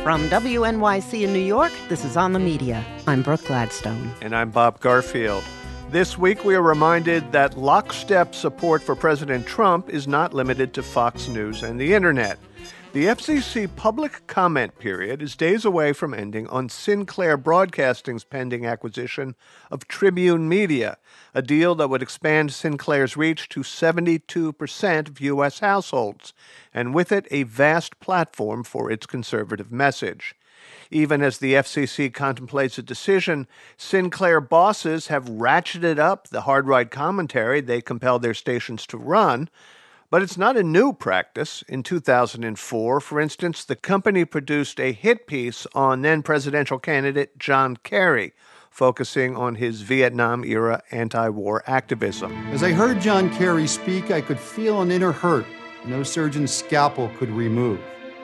From WNYC in New York, this is On the Media. I'm Brooke Gladstone. And I'm Bob Garfield. This week we are reminded that lockstep support for President Trump is not limited to Fox News and the Internet. The FCC public comment period is days away from ending on Sinclair Broadcasting's pending acquisition of Tribune Media, a deal that would expand Sinclair's reach to 72% of U.S. households, and with it a vast platform for its conservative message. Even as the FCC contemplates a decision, Sinclair bosses have ratcheted up the hard-right commentary they compel their stations to run. But it's not a new practice. In 2004, for instance, the company produced a hit piece on then-presidential candidate John Kerry, focusing on his Vietnam-era anti-war activism. As I heard John Kerry speak, I could feel an inner hurt no surgeon's scalpel could remove.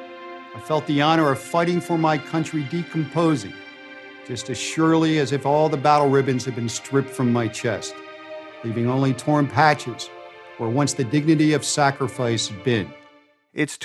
I felt the honor of fighting for my country decomposing, just as surely as if all the battle ribbons had been stripped from my chest, leaving only torn patches where once the dignity of sacrifice had been. Its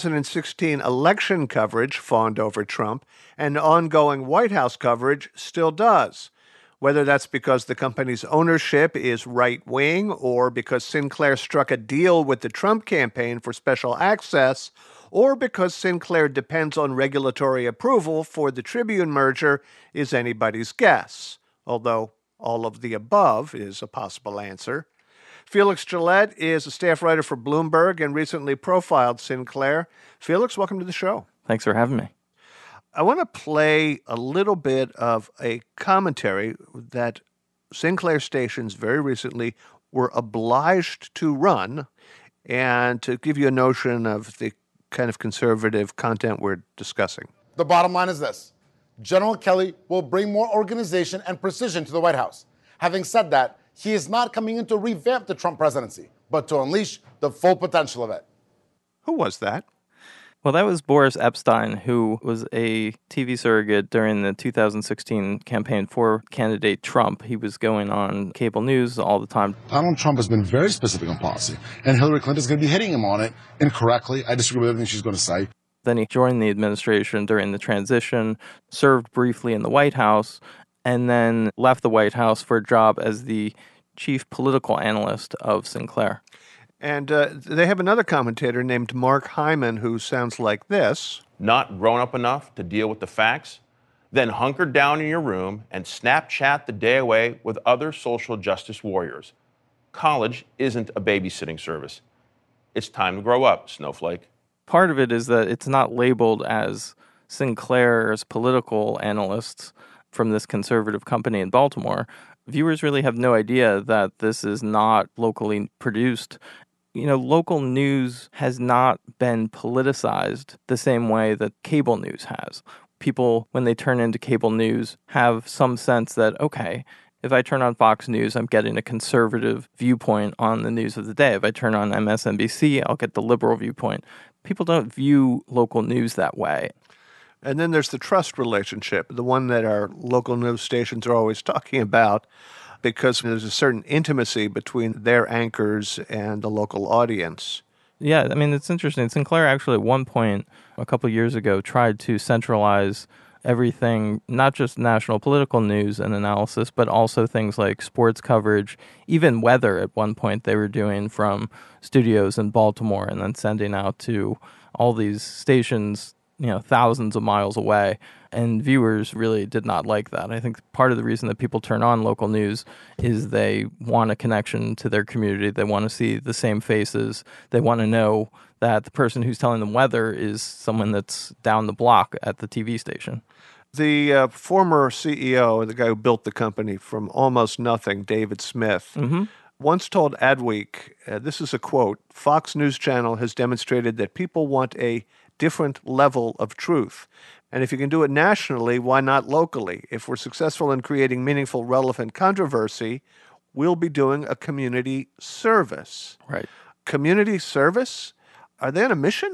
2016 election coverage fawned over Trump, and ongoing White House coverage still does. Whether that's because the company's ownership is right-wing or because Sinclair struck a deal with the Trump campaign for special access, or because Sinclair depends on regulatory approval for the Tribune merger is anybody's guess, although all of the above is a possible answer. Felix Gillette is a staff writer for Bloomberg and recently profiled Sinclair. Felix, welcome to the show. Thanks for having me. I want to play a little bit of a commentary that Sinclair stations very recently were obliged to run, and to give you a notion of the kind of conservative content we're discussing. The bottom line is this. General Kelly will bring more organization and precision to the White House. Having said that, he is not coming in to revamp the Trump presidency, but to unleash the full potential of it. Who was that? Well, that was Boris Epshteyn, who was a TV surrogate during the 2016 campaign for candidate Trump. He was going on cable news all the time. Donald Trump has been very specific on policy, and Hillary Clinton is going to be hitting him on it incorrectly. I disagree with everything she's going to say. Then he joined the administration during the transition, served briefly in the White House, and then left the White House for a job as the chief political analyst of Sinclair. And they have another commentator named Mark Hyman who sounds like this. Not grown up enough to deal with the facts? Then hunker down in your room and Snapchat the day away with other social justice warriors. College isn't a babysitting service. It's time to grow up, snowflake. Part of it is that it's not labeled as Sinclair's political analysts from this conservative company in Baltimore. Viewers really have no idea that this is not locally produced. You know, local news has not been politicized the same way that cable news has. People, when they turn into cable news, have some sense that, okay, if I turn on Fox News, I'm getting a conservative viewpoint on the news of the day. If I turn on MSNBC, I'll get the liberal viewpoint. People don't view local news that way. And then there's the trust relationship, the one that our local news stations are always talking about, because there's a certain intimacy between their anchors and the local audience. Yeah, I mean, it's interesting. Sinclair actually at one point, a couple of years ago, tried to centralize everything, not just national political news and analysis, but also things like sports coverage, even weather at one point they were doing from studios in Baltimore and then sending out to all these stations, you know, thousands of miles away, and viewers really did not like that. I think part of the reason that people turn on local news is they want a connection to their community. They want to see the same faces. They want to know that the person who's telling them weather is someone that's down the block at the TV station. The former CEO, the guy who built the company from almost nothing, David Smith, once told Adweek, this is a quote, "Fox News Channel has demonstrated that people want a different level of truth. And if you can do it nationally, why not locally? If we're successful in creating meaningful, relevant controversy, we'll be doing a community service." Right. Community service? Are they on a mission?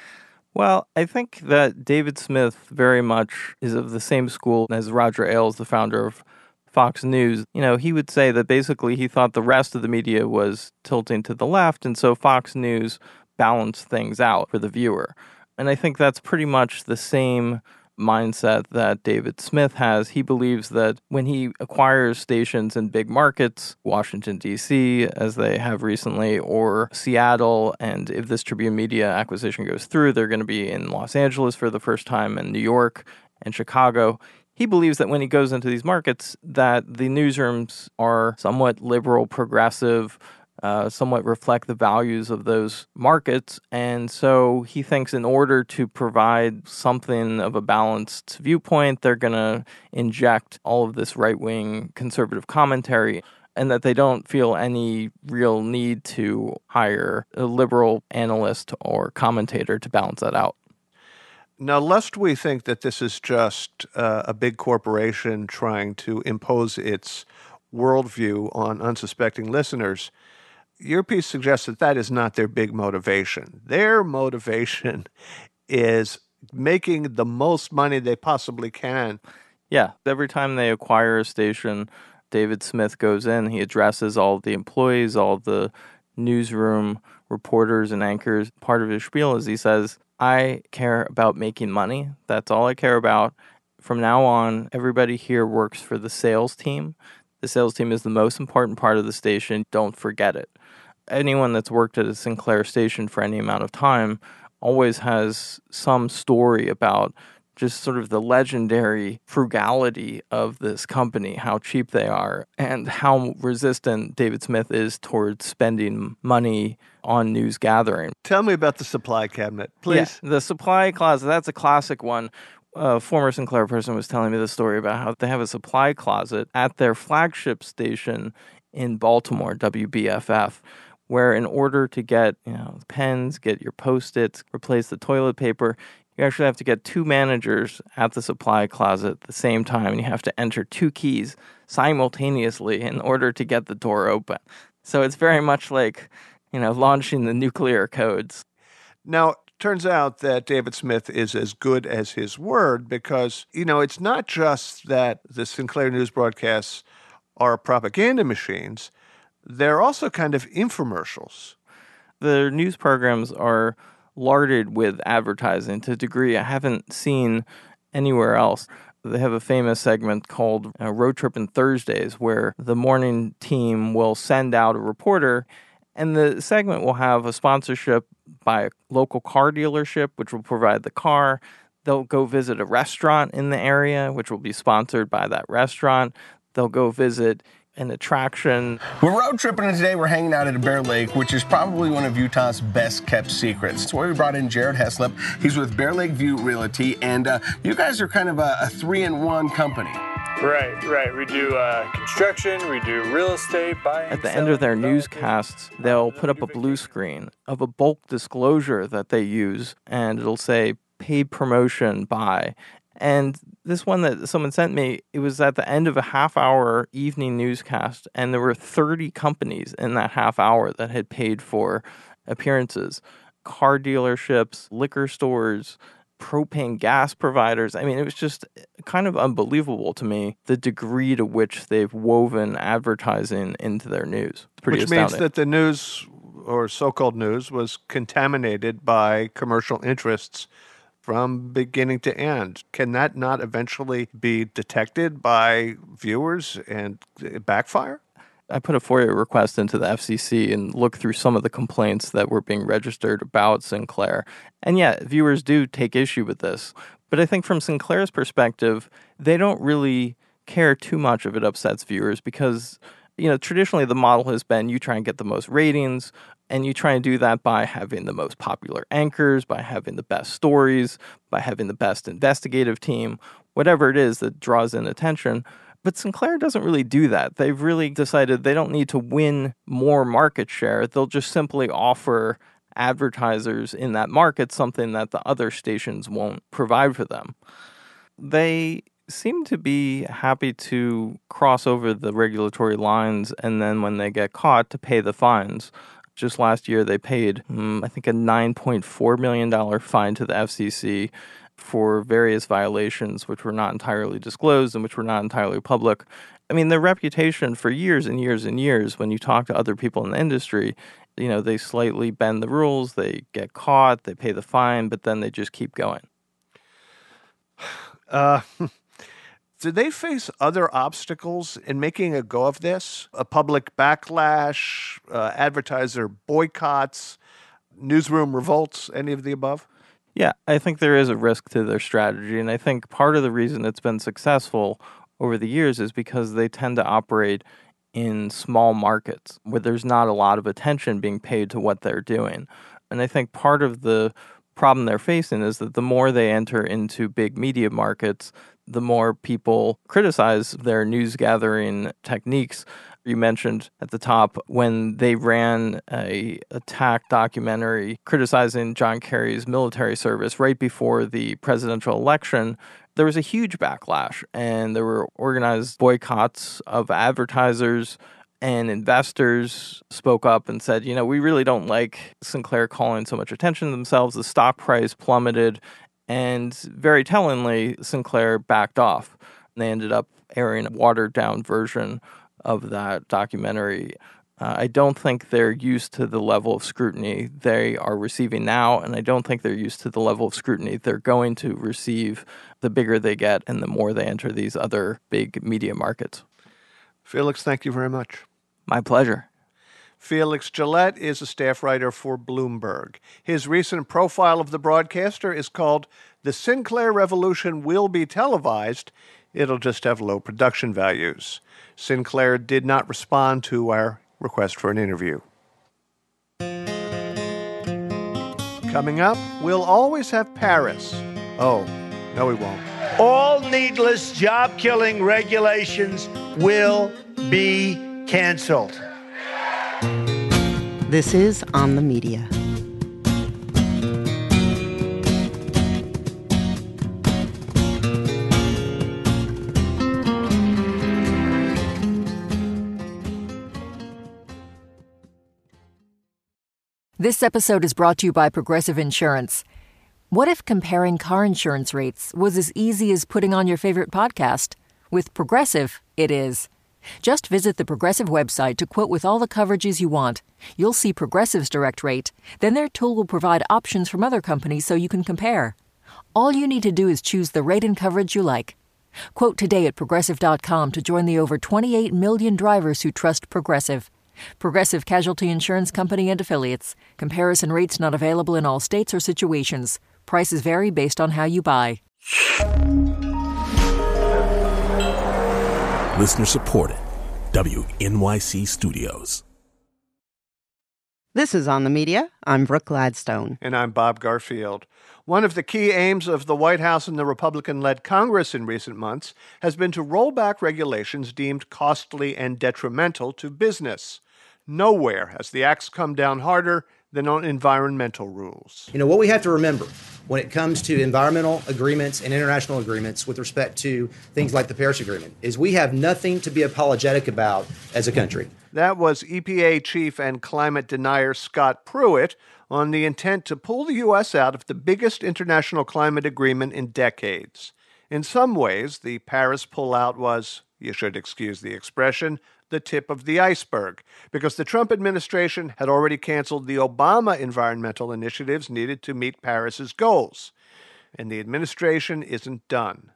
Well, I think that David Smith very much is of the same school as Roger Ailes, the founder of Fox News. You know, he would say that basically he thought the rest of the media was tilting to the left, and so Fox News balanced things out for the viewer. And I think that's pretty much the same mindset that David Smith has. He believes that when he acquires stations in big markets, Washington, D.C., as they have recently, or Seattle, and if this Tribune Media acquisition goes through, they're going to be in Los Angeles for the first time, and New York and Chicago. He believes that when he goes into these markets, that the newsrooms are somewhat liberal, progressive, somewhat reflect the values of those markets. And so he thinks in order to provide something of a balanced viewpoint, they're going to inject all of this right-wing conservative commentary, and that they don't feel any real need to hire a liberal analyst or commentator to balance that out. Now, lest we think that this is just a big corporation trying to impose its worldview on unsuspecting listeners, your piece suggests that that is not their big motivation. Their motivation is making the most money they possibly can. Yeah, every time they acquire a station, David Smith goes in, he addresses all the employees, all the newsroom reporters and anchors. Part of his spiel is he says, I care about making money. That's all I care about. From now on, everybody here works for the sales team. The sales team is the most important part of the station. Don't forget it. Anyone that's worked at a Sinclair station for any amount of time always has some story about just sort of the legendary frugality of this company, how cheap they are, and how resistant David Smith is towards spending money on news gathering. Tell me about the supply cabinet, please. Yeah, the supply closet, that's a classic one. A former Sinclair person was telling me the story about how they have a supply closet at their flagship station in Baltimore, WBFF, where in order to get pens, get your Post-its, replace the toilet paper, you actually have to get two managers at the supply closet at the same time, and you have to enter two keys simultaneously in order to get the door open. So it's very much like, launching the nuclear codes. Now, turns out that David Smith is as good as his word because, it's not just that the Sinclair news broadcasts are propaganda machines. They're also kind of infomercials. The news programs are larded with advertising to a degree I haven't seen anywhere else. They have a famous segment called Road Trippin' Thursdays, where the morning team will send out a reporter, and the segment will have a sponsorship by a local car dealership, which will provide the car. They'll go visit a restaurant in the area, which will be sponsored by that restaurant. They'll go visit an attraction. We're road tripping, and today we're hanging out at Bear Lake, which is probably one of Utah's best kept secrets. That's why we brought in Jared Heslop. He's with Bear Lake View Realty, and you guys are kind of a 3-in-1 company. Right. We do construction, we do real estate, buying. At the end of their newscasts, they'll put up a blue screen of a bulk disclosure that they use, and it'll say paid promotion by. And this one that someone sent me, it was at the end of a half-hour evening newscast, and there were 30 companies in that half hour that had paid for appearances. Car dealerships, liquor stores, propane gas providers. I mean, it was just kind of unbelievable to me, the degree to which they've woven advertising into their news. It's pretty astounding. Which means that the news, or so-called news, was contaminated by commercial interests from beginning to end. Can that not eventually be detected by viewers and backfire? I put a FOIA request into the FCC and looked through some of the complaints that were being registered about Sinclair. And yeah, viewers do take issue with this. But I think from Sinclair's perspective, they don't really care too much if it upsets viewers because, traditionally the model has been you try and get the most ratings, and you try and do that by having the most popular anchors, by having the best stories, by having the best investigative team, whatever it is that draws in attention. But Sinclair doesn't really do that. They've really decided they don't need to win more market share. They'll just simply offer advertisers in that market something that the other stations won't provide for them. They seem to be happy to cross over the regulatory lines, and then when they get caught, to pay the fines. Just last year, they paid, I think, a $9.4 million fine to the FCC for various violations which were not entirely disclosed and which were not entirely public. their reputation for years and years and years, when you talk to other people in the industry, they slightly bend the rules, they get caught, they pay the fine, but then they just keep going. Do they face other obstacles in making a go of this? A public backlash, advertiser boycotts, newsroom revolts, any of the above? Yeah, I think there is a risk to their strategy, and I think part of the reason it's been successful over the years is because they tend to operate in small markets where there's not a lot of attention being paid to what they're doing. And I think part of the problem they're facing is that the more they enter into big media markets, the more people criticize their news gathering techniques. You mentioned at the top when they ran a attack documentary criticizing John Kerry's military service right before the presidential election, there was a huge backlash, and there were organized boycotts of advertisers, and investors spoke up and said, we really don't like Sinclair calling so much attention to themselves. The stock price plummeted, and very tellingly, Sinclair backed off. And they ended up airing a watered-down version of that documentary. I don't think they're used to the level of scrutiny they are receiving now, and I don't think they're used to the level of scrutiny they're going to receive the bigger they get and the more they enter these other big media markets. Felix, thank you very much. My pleasure. Felix Gillette is a staff writer for Bloomberg. His recent profile of the broadcaster is called "The Sinclair Revolution Will Be Televised. It'll just have low production values." Sinclair did not respond to our request for an interview. Coming up, we'll always have Paris. Oh, no we won't. All needless job-killing regulations will be canceled. This is On the Media. This episode is brought to you by Progressive Insurance. What if comparing car insurance rates was as easy as putting on your favorite podcast? With Progressive, it is. Just visit the Progressive website to quote with all the coverages you want. You'll see Progressive's direct rate. Then their tool will provide options from other companies so you can compare. All you need to do is choose the rate and coverage you like. Quote today at Progressive.com to join the over 28 million drivers who trust Progressive. Progressive Casualty Insurance Company and Affiliates. Comparison rates not available in all states or situations. Prices vary based on how you buy. Listener supported. WNYC Studios. This is On the Media. I'm Brooke Gladstone. And I'm Bob Garfield. One of the key aims of the White House and the Republican-led Congress in recent months has been to roll back regulations deemed costly and detrimental to business. Nowhere has the axe come down harder than on environmental rules. What we have to remember when it comes to environmental agreements and international agreements with respect to things like the Paris Agreement is we have nothing to be apologetic about as a country. That was EPA chief and climate denier Scott Pruitt on the intent to pull the U.S. out of the biggest international climate agreement in decades. In some ways, the Paris pullout was, you should excuse the expression, the tip of the iceberg, because the Trump administration had already canceled the Obama environmental initiatives needed to meet Paris's goals. And the administration isn't done.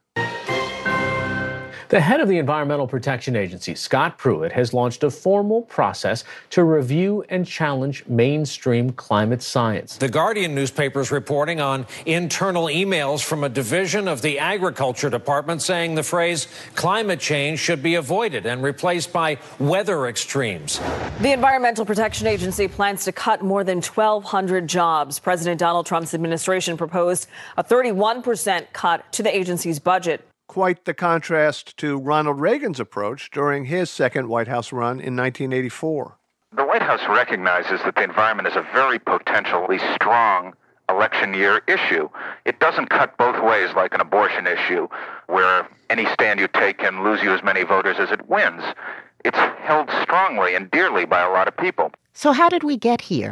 The head of the Environmental Protection Agency, Scott Pruitt, has launched a formal process to review and challenge mainstream climate science. The Guardian newspaper is reporting on internal emails from a division of the Agriculture Department saying the phrase climate change should be avoided and replaced by weather extremes. The Environmental Protection Agency plans to cut more than 1,200 jobs. President Donald Trump's administration proposed a 31% cut to the agency's budget. Quite the contrast to Ronald Reagan's approach during his second White House run in 1984. The White House recognizes that the environment is a very potentially strong election year issue. It doesn't cut both ways like an abortion issue, where any stand you take can lose you as many voters as it wins. It's held strongly and dearly by a lot of people. So how did we get here?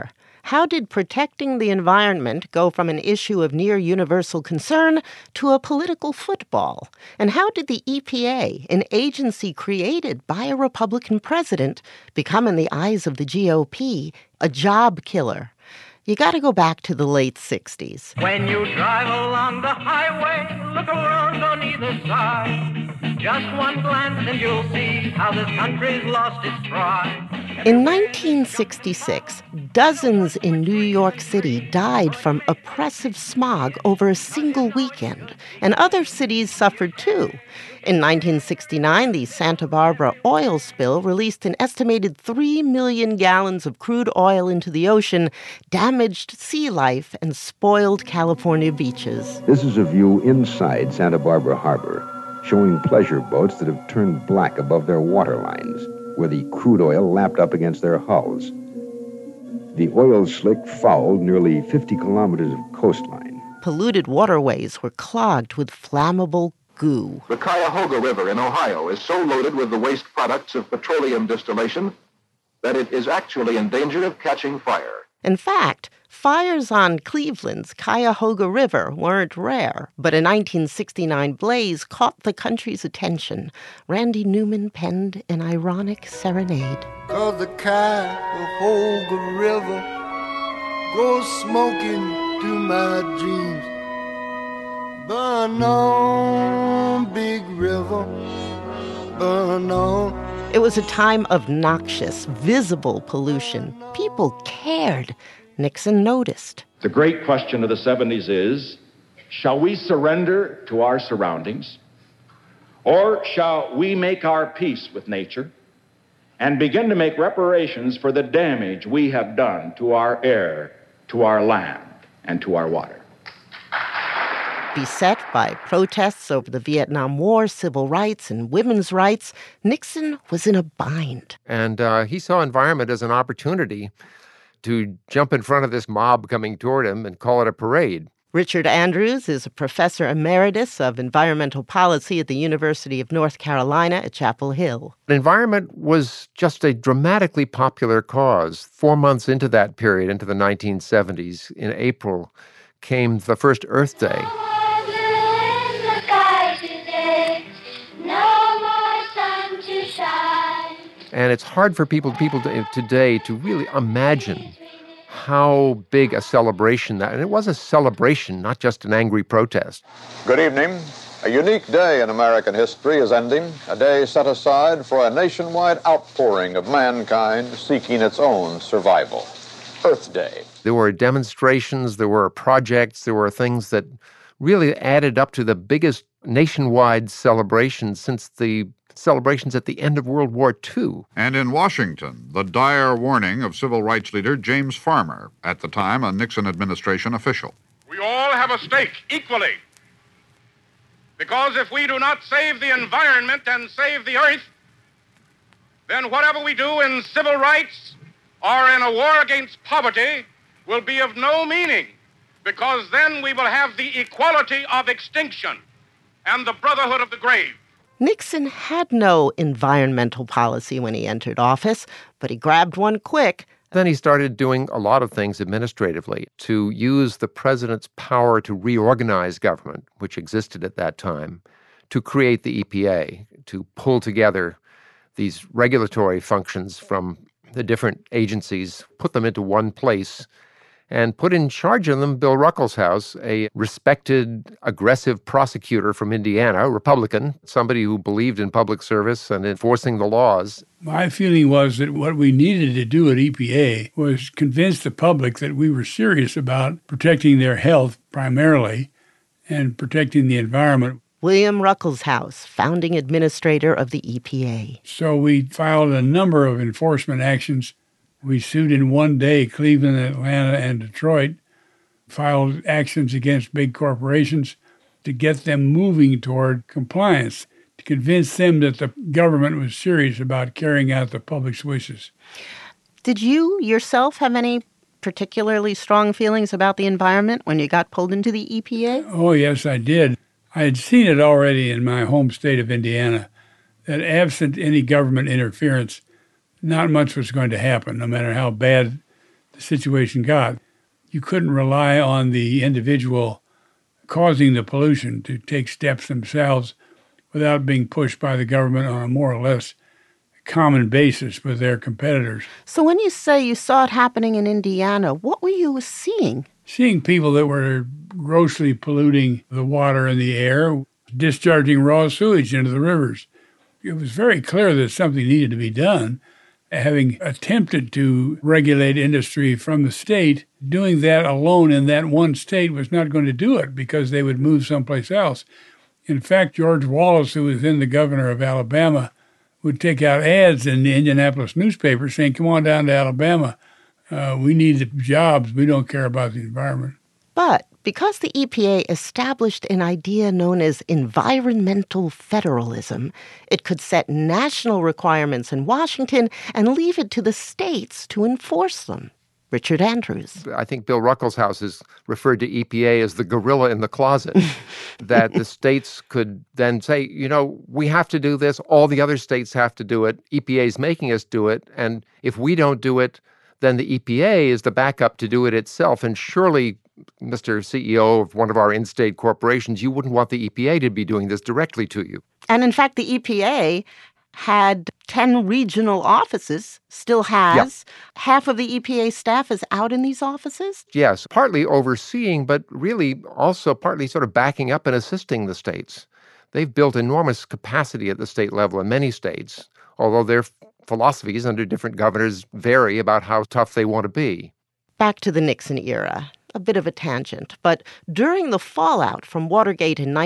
How did protecting the environment go from an issue of near universal concern to a political football? And how did the EPA, an agency created by a Republican president, become, in the eyes of the GOP, a job killer? You got to go back to the late 60s. When you drive along the highway, look around on either side. Just one glance and you'll see how this country's lost its pride. In 1966, dozens in New York City died from oppressive smog over a single weekend, and other cities suffered too. In 1969, the Santa Barbara oil spill released an estimated 3 million gallons of crude oil into the ocean, damaged sea life, and spoiled California beaches. This is a view inside Santa Barbara Harbor, showing pleasure boats that have turned black above their waterlines, where the crude oil lapped up against their hulls. The oil slick fouled nearly 50 kilometers of coastline. Polluted waterways were clogged with flammable goo. The Cuyahoga River in Ohio is so loaded with the waste products of petroleum distillation that it is actually in danger of catching fire. In fact, fires on Cleveland's Cuyahoga River weren't rare, but a 1969 blaze caught the country's attention. Randy Newman penned an ironic serenade. 'Cause the Cuyahoga River goes smoking through my dreams. Burn on, big river, burn on. It was a time of noxious, visible pollution. People cared. Nixon noticed. The great question of the 70s is, shall we surrender to our surroundings, or shall we make our peace with nature and begin to make reparations for the damage we have done to our air, to our land, and to our water? Beset by protests over the Vietnam War, civil rights, and women's rights, Nixon was in a bind. And he saw environment as an opportunity to jump in front of this mob coming toward him and call it a parade. Richard Andrews is a professor emeritus of environmental policy at the University of North Carolina at Chapel Hill. Environment was just a dramatically popular cause. 4 months into that period, into the 1970s, in April, came the first Earth Day. And it's hard for people today to really imagine how big a celebration that, and it was a celebration, not just an angry protest. Good evening. A unique day in American history is ending, a day set aside for a nationwide outpouring of mankind seeking its own survival. Earth Day. There were demonstrations, there were projects, there were things that really added up to the biggest nationwide celebration since the celebrations at the end of World War II. And in Washington, the dire warning of civil rights leader James Farmer, at the time a Nixon administration official. We all have a stake equally, because if we do not save the environment and save the earth, then whatever we do in civil rights or in a war against poverty will be of no meaning, because then we will have the equality of extinction and the brotherhood of the grave. Nixon had no environmental policy when he entered office, but he grabbed one quick. Then he started doing a lot of things administratively to use the president's power to reorganize government, which existed at that time, to create the EPA, to pull together these regulatory functions from the different agencies, put them into one place, and put in charge of them Bill Ruckelshaus, a respected, aggressive prosecutor from Indiana, a Republican, somebody who believed in public service and enforcing the laws. My feeling was that what we needed to do at EPA was convince the public that we were serious about protecting their health primarily and protecting the environment. William Ruckelshaus, founding administrator of the EPA. So we filed a number of enforcement actions. We sued in one day Cleveland, Atlanta, and Detroit, filed actions against big corporations to get them moving toward compliance, to convince them that the government was serious about carrying out the public's wishes. Did you yourself have any particularly strong feelings about the environment when you got pulled into the EPA? Oh, yes, I did. I had seen it already in my home state of Indiana, that absent any government interference, not much was going to happen, no matter how bad the situation got. You couldn't rely on the individual causing the pollution to take steps themselves without being pushed by the government on a more or less common basis with their competitors. So when you say you saw it happening in Indiana, what were you seeing? Seeing people that were grossly polluting the water and the air, discharging raw sewage into the rivers. It was very clear that something needed to be done. Having attempted to regulate industry from the state, doing that alone in that one state was not going to do it because they would move someplace else. In fact, George Wallace, who was then the governor of Alabama, would take out ads in the Indianapolis newspaper saying, come on down to Alabama. We need the jobs. We don't care about the environment. But because the EPA established an idea known as environmental federalism, it could set national requirements in Washington and leave it to the states to enforce them. Richard Andrews. I think Bill Ruckelshaus has referred to EPA as the gorilla in the closet, that the states could then say, you know, we have to do this. All the other states have to do it. EPA is making us do it. And if we don't do it, then the EPA is the backup to do it itself. And surely, Mr. CEO of one of our in-state corporations, you wouldn't want the EPA to be doing this directly to you. And in fact, the EPA had 10 regional offices, still has. Yep. Half of the EPA staff is out in these offices? Yes, partly overseeing, but really also partly sort of backing up and assisting the states. They've built enormous capacity at the state level in many states, although their philosophies under different governors vary about how tough they want to be. Back to the Nixon era. A bit of a tangent, but during the fallout from Watergate in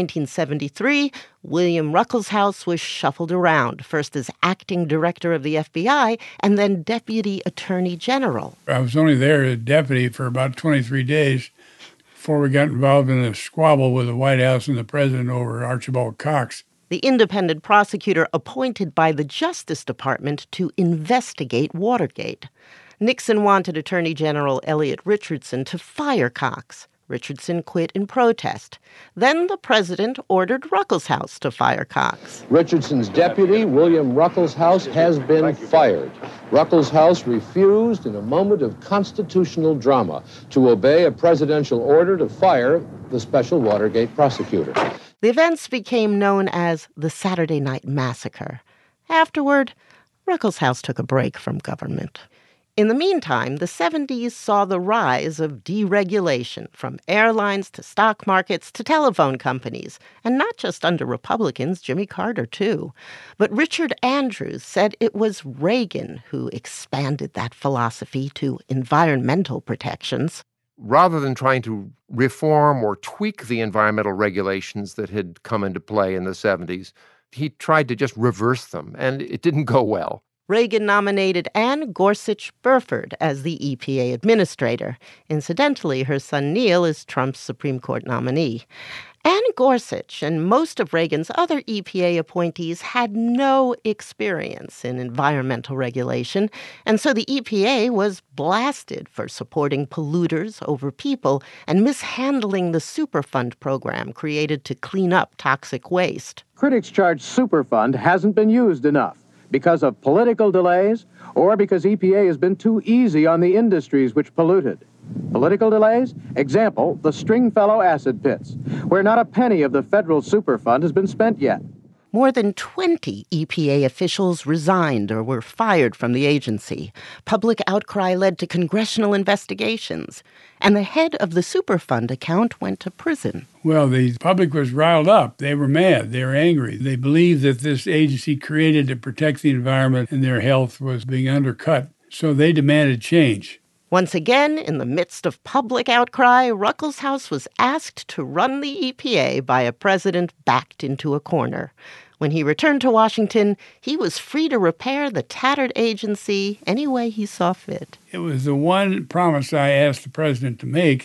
1973, William Ruckelshaus was shuffled around, first as acting director of the FBI and then deputy attorney general. I was only there as deputy for about 23 days before we got involved in a squabble with the White House and the president over Archibald Cox. The independent prosecutor appointed by the Justice Department to investigate Watergate. Nixon wanted Attorney General Elliot Richardson to fire Cox. Richardson quit in protest. Then the president ordered Ruckelshaus to fire Cox. Richardson's deputy, William Ruckelshaus, has been fired. Ruckelshaus refused, in a moment of constitutional drama, to obey a presidential order to fire the special Watergate prosecutor. The events became known as the Saturday Night Massacre. Afterward, Ruckelshaus took a break from government. In the meantime, the 70s saw the rise of deregulation, from airlines to stock markets to telephone companies, and not just under Republicans, Jimmy Carter too. But Richard Andrews said it was Reagan who expanded that philosophy to environmental protections. Rather than trying to reform or tweak the environmental regulations that had come into play in the 70s, he tried to just reverse them, and it didn't go well. Reagan nominated Ann Gorsuch Burford as the EPA administrator. Incidentally, her son Neil is Trump's Supreme Court nominee. Ann Gorsuch and most of Reagan's other EPA appointees had no experience in environmental regulation, and so the EPA was blasted for supporting polluters over people and mishandling the Superfund program created to clean up toxic waste. Critics charge Superfund hasn't been used enough because of political delays or because EPA has been too easy on the industries which polluted. Political delays? Example, the Stringfellow acid pits, where not a penny of the federal Superfund has been spent yet. More than 20 EPA officials resigned or were fired from the agency. Public outcry led to congressional investigations, and the head of the Superfund account went to prison. Well, the public was riled up. They were mad. They were angry. They believed that this agency created to protect the environment and their health was being undercut, so they demanded change. Once again, in the midst of public outcry, Ruckelshaus was asked to run the EPA by a president backed into a corner. When he returned to Washington, he was free to repair the tattered agency any way he saw fit. It was the one promise I asked the president to make,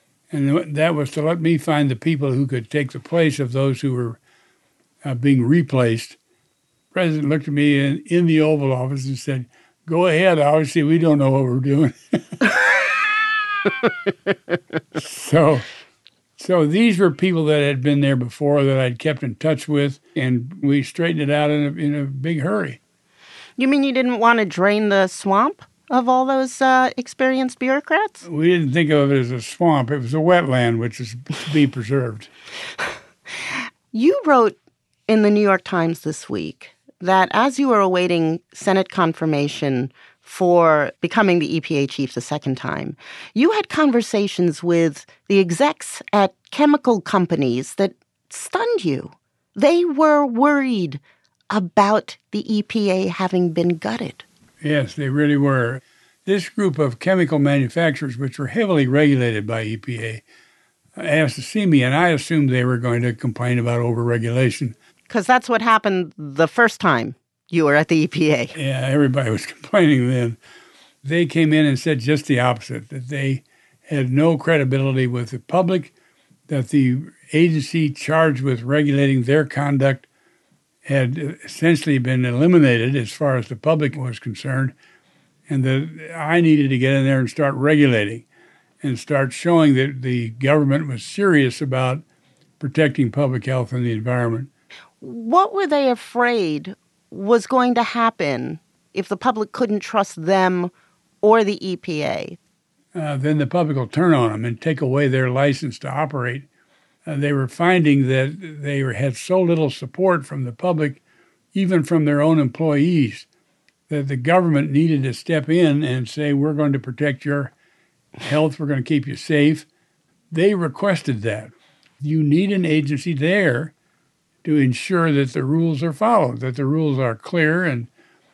and that was to let me find the people who could take the place of those who were being replaced. The president looked at me in the Oval Office and said, "Go ahead. Obviously, we don't know what we're doing." So these were people that had been there before that I'd kept in touch with, and we straightened it out in a big hurry. You mean you didn't want to drain the swamp? of all those experienced bureaucrats? We didn't think of it as a swamp. It was a wetland, which is to be preserved. You wrote in the New York Times this week that as you were awaiting Senate confirmation for becoming the EPA chief the second time, you had conversations with the execs at chemical companies that stunned you. They were worried about the EPA having been gutted. Yes, they really were. This group of chemical manufacturers, which were heavily regulated by EPA, asked to see me, and I assumed they were going to complain about overregulation. Because that's what happened the first time you were at the EPA. Yeah, everybody was complaining then. They came in and said just the opposite, that they had no credibility with the public, that the agency charged with regulating their conduct had essentially been eliminated as far as the public was concerned, and that I needed to get in there and start regulating and start showing that the government was serious about protecting public health and the environment. What were they afraid was going to happen if the public couldn't trust them or the EPA? Then the public will turn on them and take away their license to operate. They were finding that they had so little support from the public, even from their own employees, that the government needed to step in and say, we're going to protect your health, we're going to keep you safe. They requested that. You need an agency there to ensure that the rules are followed, that the rules are clear and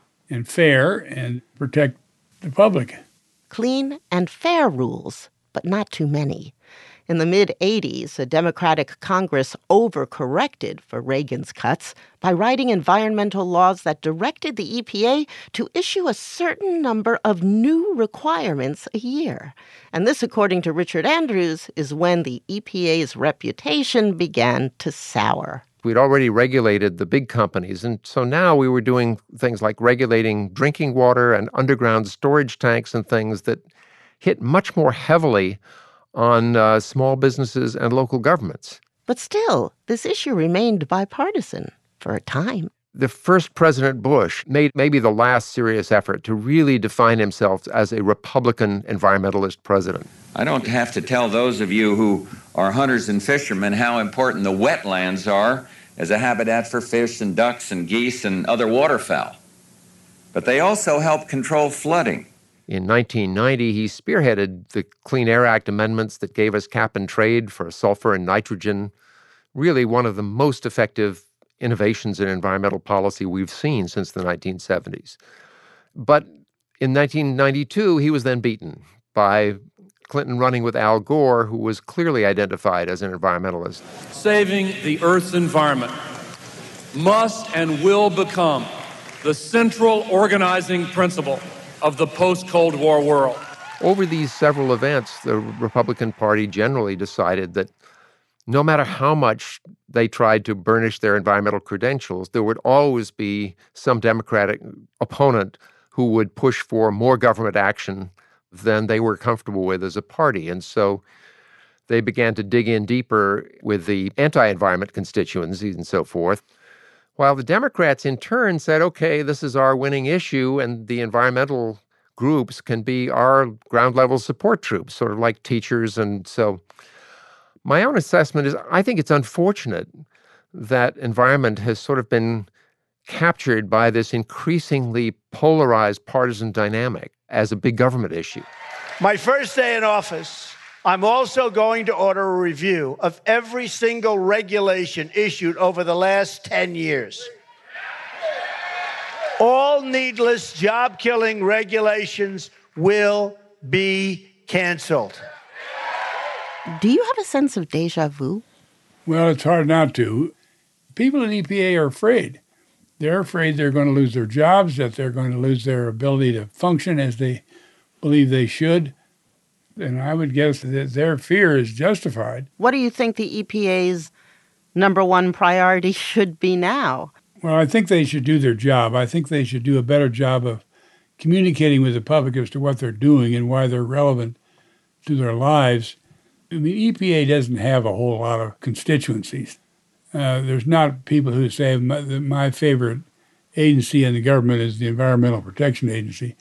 fair and protect the public. Clean and fair rules, but not too many. In the mid-'80s, a Democratic Congress overcorrected for Reagan's cuts by writing environmental laws that directed the EPA to issue a certain number of new requirements a year. And this, according to Richard Andrews, is when the EPA's reputation began to sour. We'd already regulated the big companies, and so now we were doing things like regulating drinking water and underground storage tanks and things that hit much more heavily on small businesses and local governments. But still, this issue remained bipartisan for a time. The first President Bush made maybe the last serious effort to really define himself as a Republican environmentalist president. I don't have to tell those of you who are hunters and fishermen how important the wetlands are as a habitat for fish and ducks and geese and other waterfowl. But they also help control flooding. In 1990, he spearheaded the Clean Air Act amendments that gave us cap and trade for sulfur and nitrogen, really one of the most effective innovations in environmental policy we've seen since the 1970s. But in 1992, he was then beaten by Clinton running with Al Gore, who was clearly identified as an environmentalist. Saving the Earth's environment must and will become the central organizing principle of the post-Cold War world. Over these several events, the Republican Party generally decided that no matter how much they tried to burnish their environmental credentials, there would always be some Democratic opponent who would push for more government action than they were comfortable with as a party. And so they began to dig in deeper with the anti-environment constituencies and so forth, while the Democrats in turn said, okay, this is our winning issue, and the environmental groups can be our ground-level support troops, sort of like teachers. And so my own assessment is I think it's unfortunate that environment has sort of been captured by this increasingly polarized partisan dynamic as a big government issue. My first day in office, I'm also going to order a review of every single regulation issued over the last 10 years. All needless, job-killing regulations will be canceled. Do you have a sense of déjà vu? Well, it's hard not to. People in EPA are afraid. They're afraid they're going to lose their jobs, that they're going to lose their ability to function as they believe they should. And I would guess that their fear is justified. What do you think the EPA's number one priority should be now? Well, I think they should do their job. I think they should do a better job of communicating with the public as to what they're doing and why they're relevant to their lives. I mean, EPA doesn't have a whole lot of constituencies. There's not people who say my favorite agency in the government is the Environmental Protection Agency. Of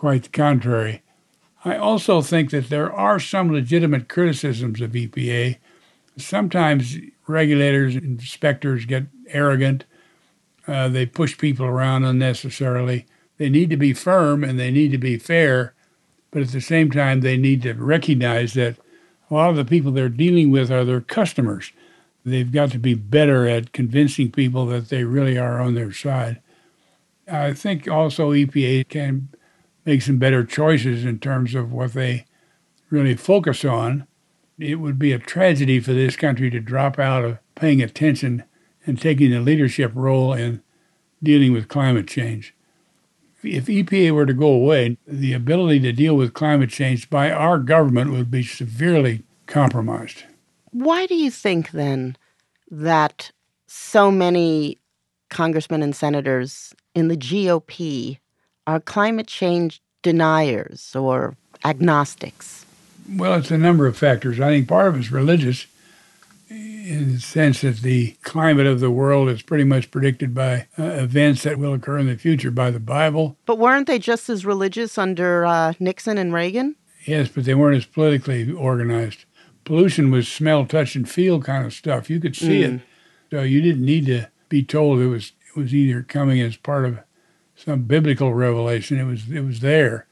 Quite the contrary. I also think that there are some legitimate criticisms of EPA. Sometimes regulators and inspectors get arrogant. They push people around unnecessarily. They need to be firm and they need to be fair, but at the same time, they need to recognize that a lot of the people they're dealing with are their customers. They've got to be better at convincing people that they really are on their side. I think also EPA can make some better choices in terms of what they really focus on. It would be a tragedy for this country to drop out of paying attention and taking a leadership role in dealing with climate change. If EPA were to go away, the ability to deal with climate change by our government would be severely compromised. Why do you think, then, that so many congressmen and senators in the GOP are climate change deniers or agnostics? Well, it's a number of factors. I think part of it's religious in the sense that the climate of the world is pretty much predicted by events that will occur in the future by the Bible. But weren't they just as religious under Nixon and Reagan? Yes, but they weren't as politically organized. Pollution was smell, touch, and feel kind of stuff. You could see it. So you didn't need to be told it was either coming as part of some biblical revelation. It was there.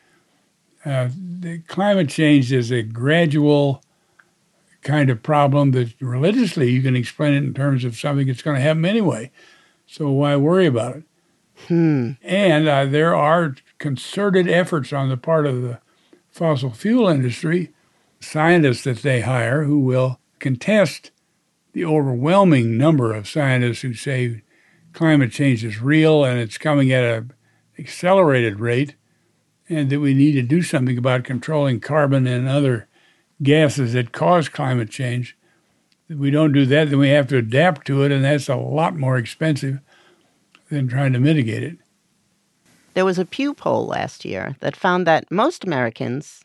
The climate change is a gradual kind of problem that religiously you can explain it in terms of something that's going to happen anyway. So why worry about it? And there are concerted efforts on the part of the fossil fuel industry, scientists that they hire who will contest the overwhelming number of scientists who say climate change is real and it's coming at an accelerated rate, and that we need to do something about controlling carbon and other gases that cause climate change. If we don't do that, then we have to adapt to it, and that's a lot more expensive than trying to mitigate it. There was a Pew poll last year that found that most Americans,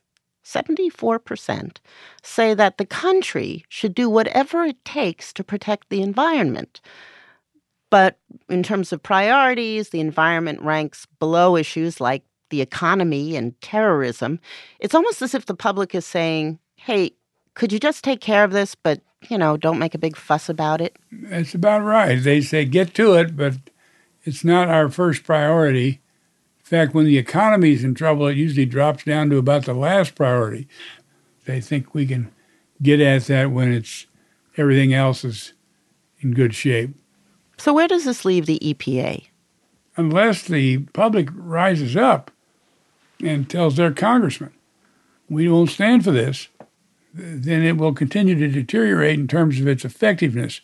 74%, say that the country should do whatever it takes to protect the environment. But in terms of priorities, the environment ranks below issues like the economy and terrorism. It's almost as if the public is saying, hey, could you just take care of this, but, don't make a big fuss about it? That's about right. They say get to it, but it's not our first priority. In fact, when the economy's in trouble, it usually drops down to about the last priority. They think we can get at that when everything else is in good shape. So where does this leave the EPA? Unless the public rises up and tells their congressman, we won't stand for this, then it will continue to deteriorate in terms of its effectiveness.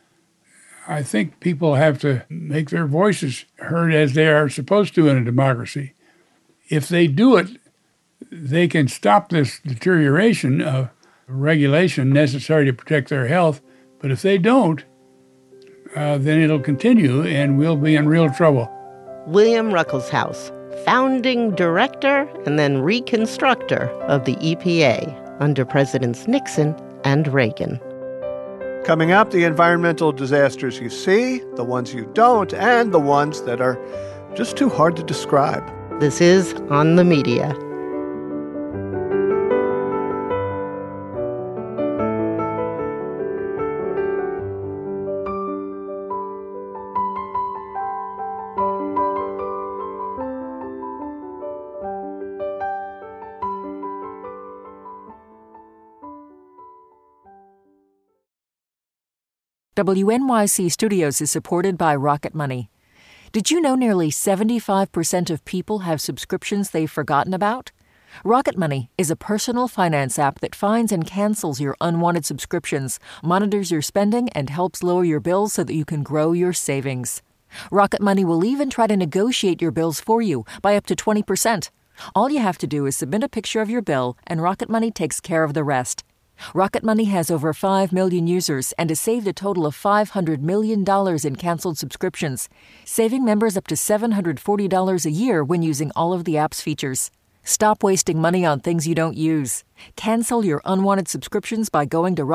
I think people have to make their voices heard as they are supposed to in a democracy. If they do it, they can stop this deterioration of regulation necessary to protect their health. But if they don't, then it'll continue and we'll be in real trouble. William Ruckelshaus, founding director and then reconstructor of the EPA under Presidents Nixon and Reagan. Coming up, the environmental disasters you see, the ones you don't, and the ones that are just too hard to describe. This is On the Media. WNYC Studios is supported by Rocket Money. Did you know nearly 75% of people have subscriptions they've forgotten about? Rocket Money is a personal finance app that finds and cancels your unwanted subscriptions, monitors your spending, and helps lower your bills so that you can grow your savings. Rocket Money will even try to negotiate your bills for you by up to 20%. All you have to do is submit a picture of your bill, and Rocket Money takes care of the rest. Rocket Money has over 5 million users and has saved a total of $500 million in canceled subscriptions, saving members up to $740 a year when using all of the app's features. Stop wasting money on things you don't use. Cancel your unwanted subscriptions by going to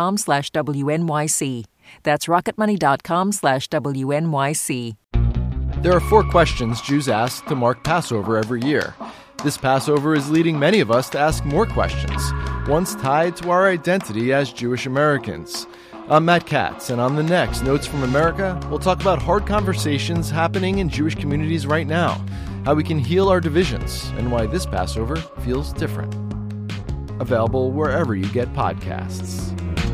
rocketmoney.com/WNYC. That's rocketmoney.com/WNYC. There are 4 questions Jews ask to mark Passover every year. This Passover is leading many of us to ask more questions, ones tied to our identity as Jewish Americans. I'm Matt Katz, and on the next Notes from America, we'll talk about hard conversations happening in Jewish communities right now, how we can heal our divisions, and why this Passover feels different. Available wherever you get podcasts.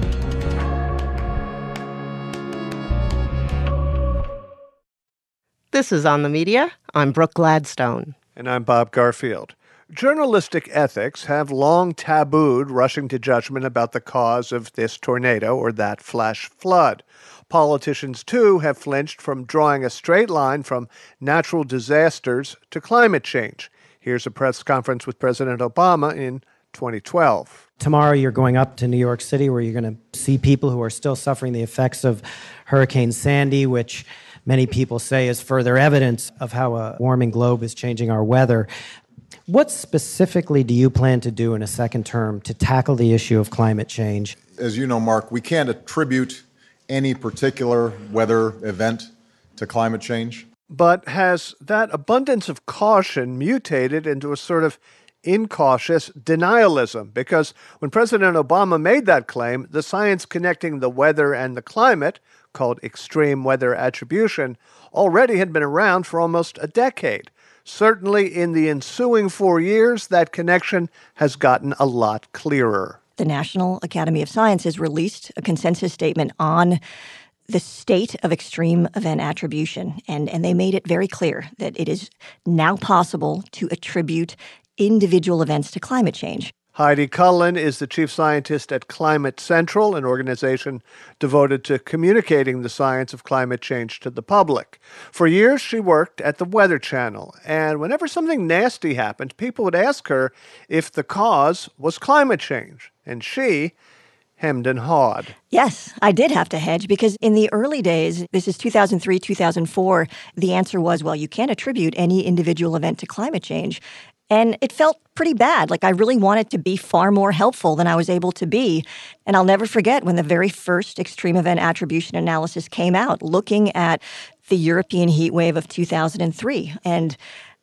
This is On the Media. I'm Brooke Gladstone. And I'm Bob Garfield. Journalistic ethics have long tabooed rushing to judgment about the cause of this tornado or that flash flood. Politicians, too, have flinched from drawing a straight line from natural disasters to climate change. Here's a press conference with President Obama in 2012. Tomorrow you're going up to New York City where you're going to see people who are still suffering the effects of Hurricane Sandy, which many people say is further evidence of how a warming globe is changing our weather. What specifically do you plan to do in a second term to tackle the issue of climate change? As you know, Mark, we can't attribute any particular weather event to climate change. But has that abundance of caution mutated into a sort of incautious denialism? Because when President Obama made that claim, the science connecting the weather and the climate, called extreme weather attribution, already had been around for almost a decade. Certainly in the ensuing 4 years, that connection has gotten a lot clearer. The National Academy of Sciences released a consensus statement on the state of extreme event attribution, and they made it very clear that it is now possible to attribute individual events to climate change. Heidi Cullen is the chief scientist at Climate Central, an organization devoted to communicating the science of climate change to the public. For years, she worked at the Weather Channel, and whenever something nasty happened, people would ask her if the cause was climate change, and she hemmed and hawed. Yes, I did have to hedge because in the early days, this is 2003, 2004, the answer was, well, you can't attribute any individual event to climate change. And it felt pretty bad. Like I really wanted to be far more helpful than I was able to be. And I'll never forget when the very first extreme event attribution analysis came out, looking at the European heat wave of 2003. And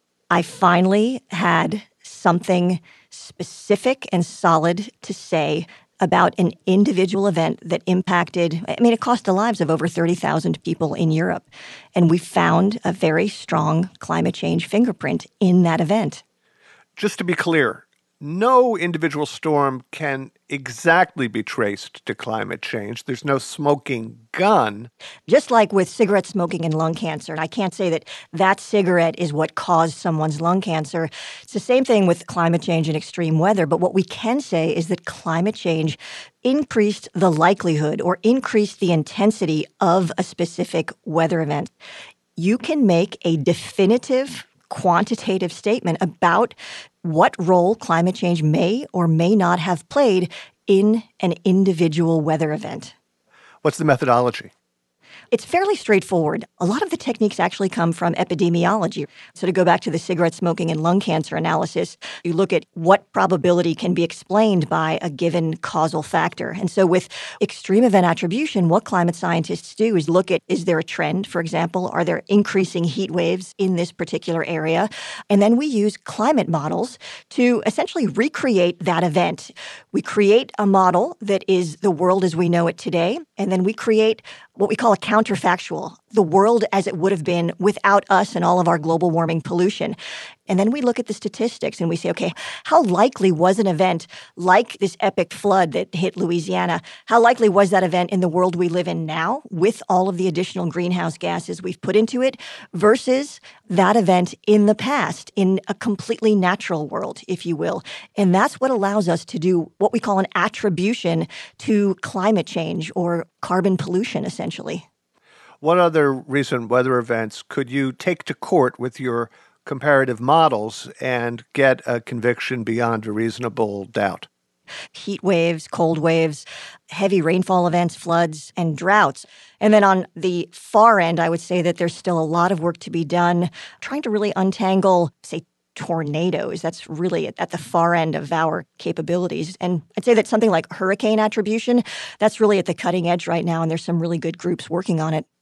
I finally had something specific and solid to say about an individual event that impacted, it cost the lives of over 30,000 people in Europe. And we found a very strong climate change fingerprint in that event. Just to be clear, no individual storm can exactly be traced to climate change. There's no smoking gun. Just like with cigarette smoking and lung cancer, and I can't say that that cigarette is what caused someone's lung cancer. It's the same thing with climate change and extreme weather, but what we can say is that climate change increased the likelihood or increased the intensity of a specific weather event. You can make a definitive quantitative statement about what role climate change may or may not have played in an individual weather event. What's the methodology? It's fairly straightforward. A lot of the techniques actually come from epidemiology. So to go back to the cigarette smoking and lung cancer analysis, you look at what probability can be explained by a given causal factor. And so with extreme event attribution, what climate scientists do is look at, is there a trend, for example? Are there increasing heat waves in this particular area? And then we use climate models to essentially recreate that event. We create a model that is the world as we know it today, and then we create what we call a counterfactual, the world as it would have been without us and all of our global warming pollution. And then we look at the statistics and we say, okay, how likely was an event like this epic flood that hit Louisiana? How likely was that event in the world we live in now with all of the additional greenhouse gases we've put into it versus that event in the past in a completely natural world, if you will? And that's what allows us to do what we call an attribution to climate change or carbon pollution, essentially. What other recent weather events could you take to court with your comparative models and get a conviction beyond a reasonable doubt? Heat waves, cold waves, heavy rainfall events, floods, and droughts. And then on the far end, I would say that there's still a lot of work to be done trying to really untangle, say, tornadoes. That's really at the far end of our capabilities. And I'd say that something like hurricane attribution, that's really at the cutting edge right now, and there's some really good groups working on it.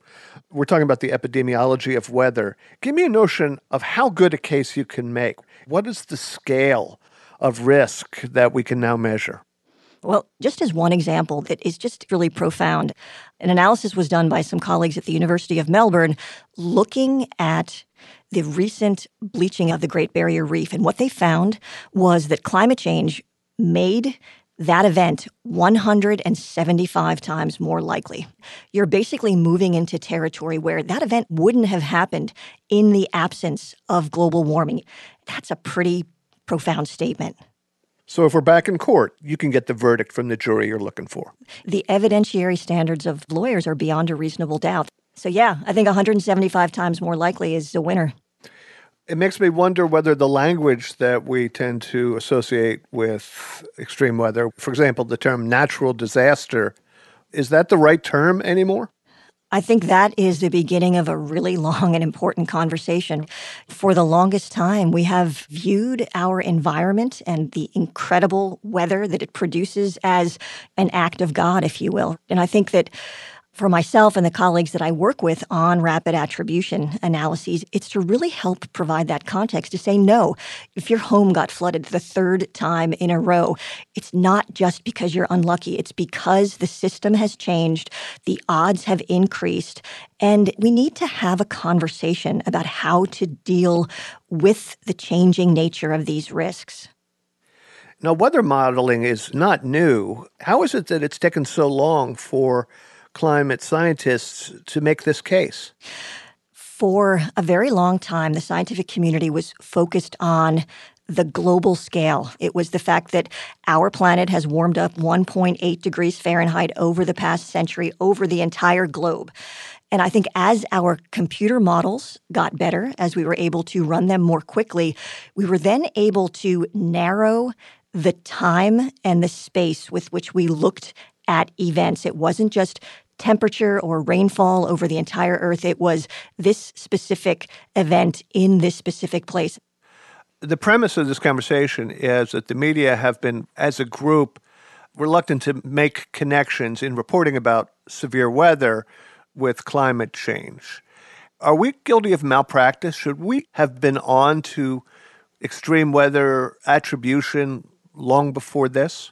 We're talking about the epidemiology of weather. Give me a notion of how good a case you can make. What is the scale of risk that we can now measure? Well, just as one example that is just really profound, an analysis was done by some colleagues at the University of Melbourne looking at the recent bleaching of the Great Barrier Reef. And what they found was that climate change made that event 175 times more likely. You're basically moving into territory where that event wouldn't have happened in the absence of global warming. That's a pretty profound statement. So if we're back in court, you can get the verdict from the jury you're looking for. The evidentiary standards of lawyers are beyond a reasonable doubt. So yeah, I think 175 times more likely is a winner. It makes me wonder whether the language that we tend to associate with extreme weather, for example, the term natural disaster, is that the right term anymore? I think that is the beginning of a really long and important conversation. For the longest time, we have viewed our environment and the incredible weather that it produces as an act of God, if you will. And I think that for myself and the colleagues that I work with on rapid attribution analyses, it's to really help provide that context to say, no, if your home got flooded the third time in a row, it's not just because you're unlucky. It's because the system has changed, the odds have increased, and we need to have a conversation about how to deal with the changing nature of these risks. Now, weather modeling is not new. How is it that it's taken so long for climate scientists to make this case? For a very long time, the scientific community was focused on the global scale. It was the fact that our planet has warmed up 1.8 degrees Fahrenheit over the past century, over the entire globe. And I think as our computer models got better, as we were able to run them more quickly, we were then able to narrow the time and the space with which we looked at events. It wasn't just temperature or rainfall over the entire Earth. It was this specific event in this specific place. The premise of this conversation is that the media have been, as a group, reluctant to make connections in reporting about severe weather with climate change. Are we guilty of malpractice? Should we have been on to extreme weather attribution long before this?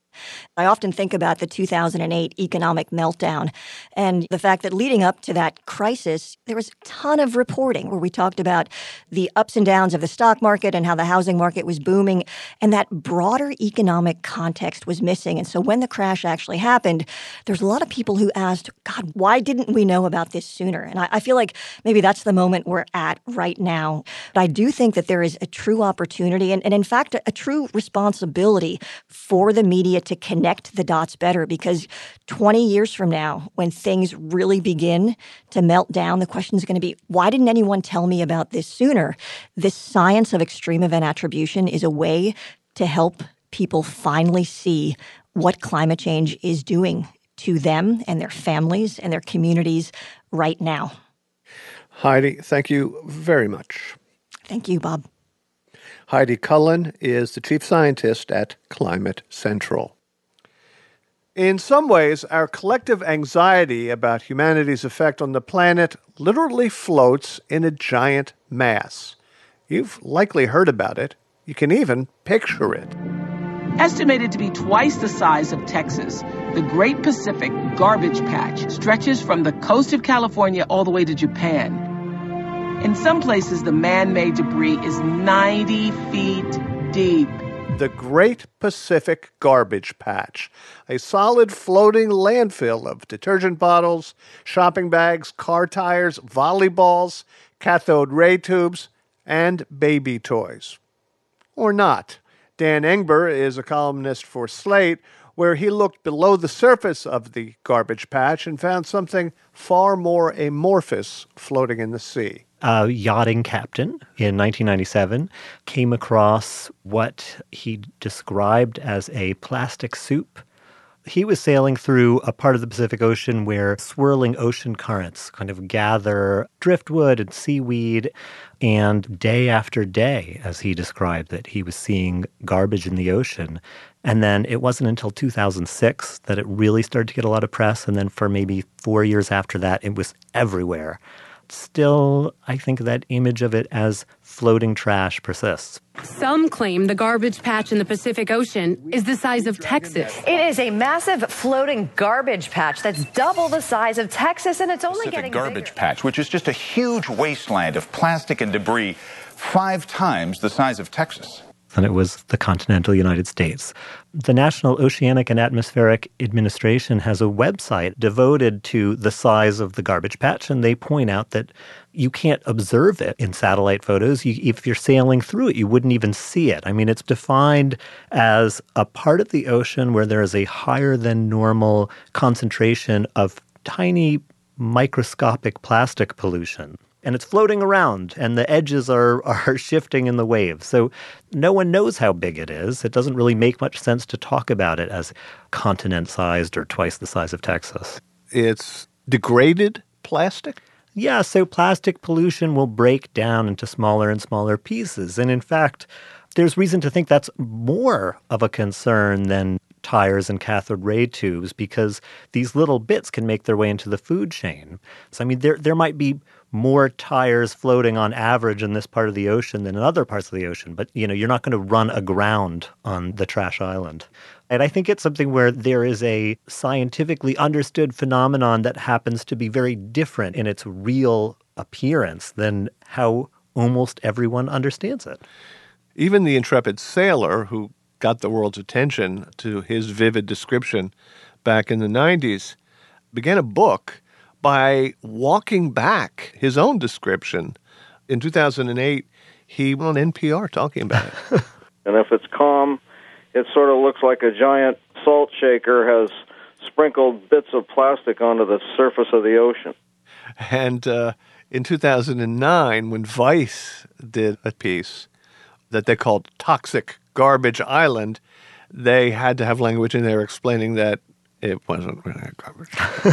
I often think about the 2008 economic meltdown and the fact that leading up to that crisis, there was a ton of reporting where we talked about the ups and downs of the stock market and how the housing market was booming, and that broader economic context was missing. And so when the crash actually happened, there's a lot of people who asked, God, why didn't we know about this sooner? And I feel like maybe that's the moment we're at right now. But I do think that there is a true opportunity and in fact, a true responsibility for the media to connect the dots better, because 20 years from now, when things really begin to melt down, the question is going to be, why didn't anyone tell me about this sooner? This science of extreme event attribution is a way to help people finally see what climate change is doing to them and their families and their communities right now. Heidi, thank you very much. Thank you, Bob. Heidi Cullen is the chief scientist at Climate Central. In some ways, our collective anxiety about humanity's effect on the planet literally floats in a giant mass. You've likely heard about it. You can even picture it. Estimated to be twice the size of Texas, the Great Pacific Garbage Patch stretches from the coast of California all the way to Japan. In some places, the man-made debris is 90 feet deep. The Great Pacific Garbage Patch, a solid floating landfill of detergent bottles, shopping bags, car tires, volleyballs, cathode ray tubes, and baby toys. Or not. Dan Engber is a columnist for Slate, where he looked below the surface of the garbage patch and found something far more amorphous floating in the sea. A yachting captain in 1997 came across what he described as a plastic soup He was sailing through a part of the Pacific Ocean where swirling ocean currents kind of gather driftwood and seaweed. And day after day, as he described it, he was seeing garbage in the ocean. And then it wasn't until 2006 that it really started to get a lot of press. And then for maybe 4 years after that, it was everywhere. Still, I think that image of it as floating trash persists. Some claim the garbage patch in the Pacific Ocean is the size of Texas. It is a massive floating garbage patch that's double the size of Texas, and it's only getting garbage bigger. patch, which is just a huge wasteland of plastic and debris, 5 times the size of Texas. And it was the continental United States. The National Oceanic and Atmospheric Administration has a website devoted to the size of the garbage patch, and they point out that you can't observe it in satellite photos. If you're sailing through it, you wouldn't even see it. I mean, it's defined as a part of the ocean where there is a higher than normal concentration of tiny microscopic plastic pollution. And it's floating around, and the edges are shifting in the waves. So no one knows how big it is. It doesn't really make much sense to talk about it as continent-sized or twice the size of Texas. It's degraded plastic? Yeah, so plastic pollution will break down into smaller and smaller pieces. And in fact, there's reason to think that's more of a concern than tires and cathode ray tubes, because these little bits can make their way into the food chain. So, I mean, there might be more tires floating on average in this part of the ocean than in other parts of the ocean, but, you're not going to run aground on the trash island. And I think it's something where there is a scientifically understood phenomenon that happens to be very different in its real appearance than how almost everyone understands it. Even the intrepid sailor who got the world's attention to his vivid description back in the 90s began a book by walking back his own description. In 2008, he went on NPR talking about it. And if it's calm, it sort of looks like a giant salt shaker has sprinkled bits of plastic onto the surface of the ocean. And in 2009, when Vice did a piece that they called Toxic Garbage Island, they had to have language in there explaining that it wasn't really a garbage.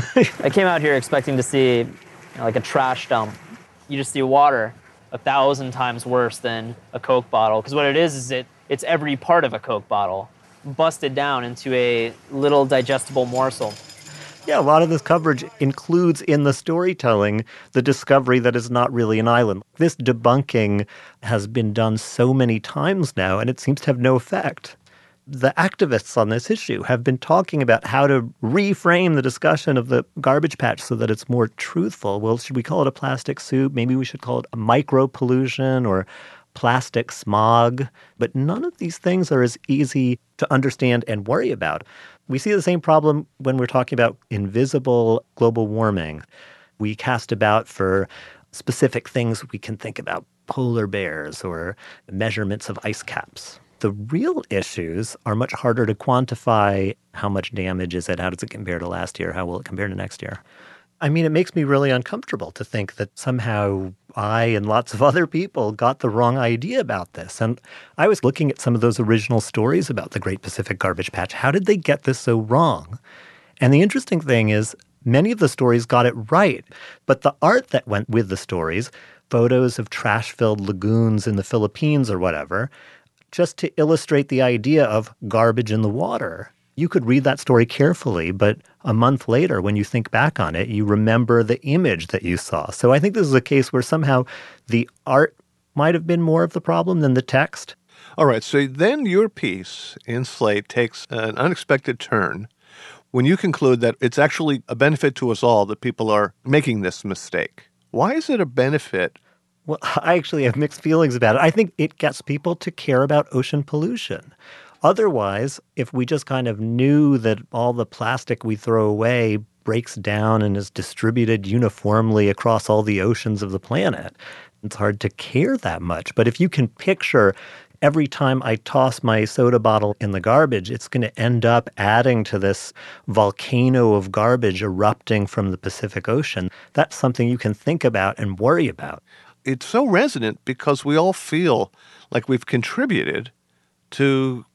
I came out here expecting to see like a trash dump. You just see water 1,000 times worse than a Coke bottle. Because what it is it's every part of a Coke bottle busted down into a little digestible morsel. Yeah, a lot of this coverage includes in the storytelling the discovery that it's not really an island. This debunking has been done so many times now, and it seems to have no effect. The activists on this issue have been talking about how to reframe the discussion of the garbage patch so that it's more truthful. Well, should we call it a plastic soup? Maybe we should call it a micropollution or plastic smog. But none of these things are as easy to understand and worry about. We see the same problem when we're talking about invisible global warming. We cast about for specific things we can think about, polar bears or measurements of ice caps. The real issues are much harder to quantify. How much damage is it? How does it compare to last year? How will it compare to next year? I mean, it makes me really uncomfortable to think that somehow I and lots of other people got the wrong idea about this. And I was looking at some of those original stories about the Great Pacific Garbage Patch. How did they get this so wrong? And the interesting thing is many of the stories got it right. But the art that went with the stories, photos of trash-filled lagoons in the Philippines or whatever, just to illustrate the idea of garbage in the water. You could read that story carefully, but a month later, when you think back on it, you remember the image that you saw. So I think this is a case where somehow the art might have been more of the problem than the text. All right, so then your piece in Slate takes an unexpected turn when you conclude that it's actually a benefit to us all that people are making this mistake. Why is it a benefit? Well, I actually have mixed feelings about it. I think it gets people to care about ocean pollution. Otherwise, if we just kind of knew that all the plastic we throw away breaks down and is distributed uniformly across all the oceans of the planet, it's hard to care that much. But if you can picture every time I toss my soda bottle in the garbage, it's going to end up adding to this volcano of garbage erupting from the Pacific Ocean, that's something you can think about and worry about. It's so resonant because we all feel like we've contributed to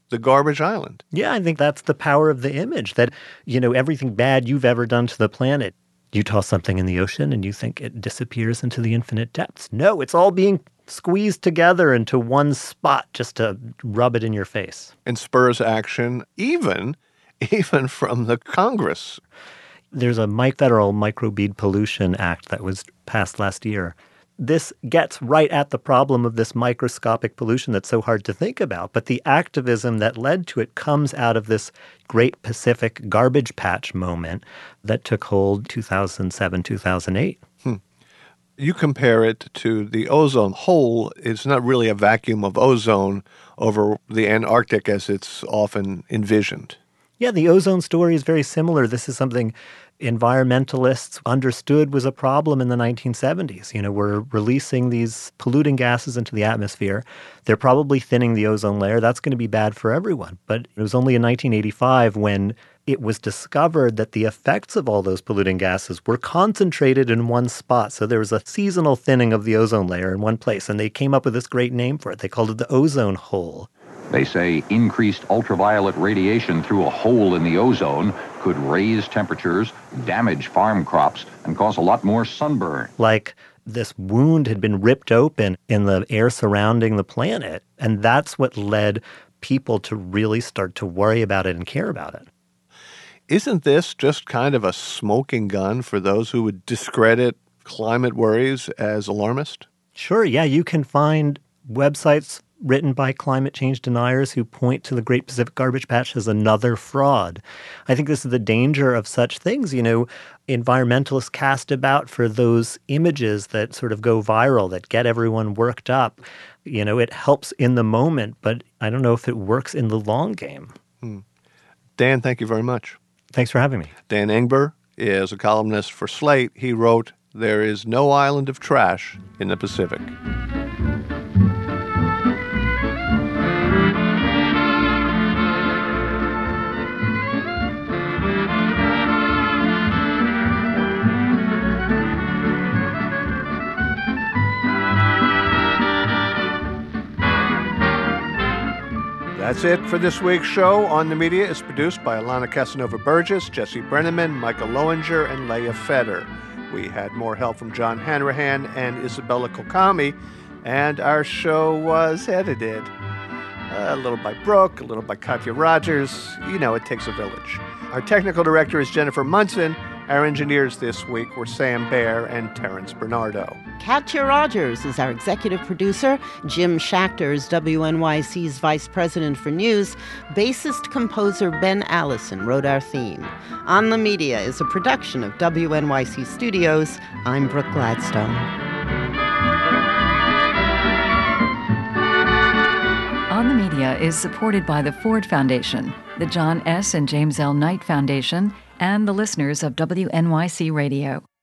the garbage island. Yeah, I think that's the power of the image, that, everything bad you've ever done to the planet, you toss something in the ocean and you think it disappears into the infinite depths. No, it's all being squeezed together into one spot just to rub it in your face. And spurs action even from the Congress. There's a federal microbead pollution act that was passed last year. This gets right at the problem of this microscopic pollution that's so hard to think about. But the activism that led to it comes out of this Great Pacific Garbage Patch moment that took hold 2007, 2008. You compare it to the ozone hole. It's not really a vacuum of ozone over the Antarctic as it's often envisioned. Yeah, the ozone story is very similar. This is something environmentalists understood was a problem in the 1970s. We're releasing these polluting gases into the atmosphere. They're probably thinning the ozone layer. That's going to be bad for everyone. But it was only in 1985 when it was discovered that the effects of all those polluting gases were concentrated in one spot. So there was a seasonal thinning of the ozone layer in one place, and they came up with this great name for it. They called it the ozone hole. They say increased ultraviolet radiation through a hole in the ozone could raise temperatures, damage farm crops, and cause a lot more sunburn. Like this wound had been ripped open in the air surrounding the planet, and that's what led people to really start to worry about it and care about it. Isn't this just kind of a smoking gun for those who would discredit climate worries as alarmist? Sure, yeah. You can find websites written by climate change deniers who point to the Great Pacific Garbage Patch as another fraud. I think this is the danger of such things. Environmentalists cast about for those images that sort of go viral, that get everyone worked up. It helps in the moment, but I don't know if it works in the long game. Dan, thank you very much. Thanks for having me. Dan Engber is a columnist for Slate. He wrote, "There is no island of trash in the Pacific." That's it for this week's show. On the Media is produced by Alana Casanova-Burgess, Jesse Brenneman, Michael Lowinger, and Leah Feder. We had more help from John Hanrahan and Isabella Kokami, and our show was edited a little by Brooke, a little by Katya Rogers. It takes a village. Our technical director is Jennifer Munson. Our engineers this week were Sam Baer and Terrence Bernardo. Katya Rogers is our executive producer. Jim Schachter is WNYC's vice president for news. Bassist-composer Ben Allison wrote our theme. On the Media is a production of WNYC Studios. I'm Brooke Gladstone. On the Media is supported by the Ford Foundation, the John S. and James L. Knight Foundation, and the listeners of WNYC Radio.